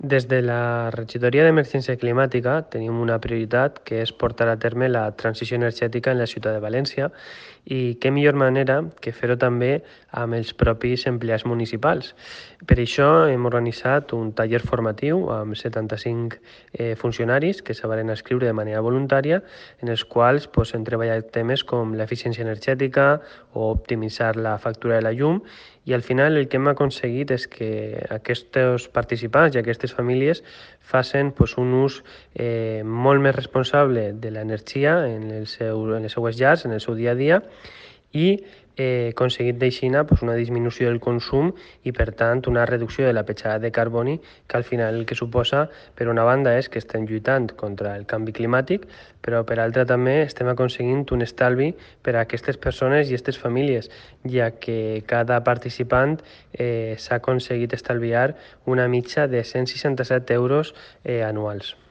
Des de la regidoria d'emergència climàtica tenim una prioritat que és portar a terme la transició energètica en la ciutat de València i què millor manera que fer-ho també amb els propis empleats municipals. Per això hem organitzat un taller formatiu amb 75 funcionaris que s'haveren escriure de manera voluntària en els quals hem treballat temes com l'eficiència energètica o optimitzar la factura de la llum i al final el que hem aconseguit és que aquests participants i aquestes famílies facin un ús molt més responsable de l'energia en les seues llars, en el seu dia a dia i aconseguit d'aixina una disminució del consum i per tant una reducció de la petjada de carboni que al final el que suposa per una banda és que estem lluitant contra el canvi climàtic però per altra també estem aconseguint un estalvi per a aquestes persones i aquestes famílies ja que cada participant s'ha aconseguit estalviar una mitja de 167 euros anuals.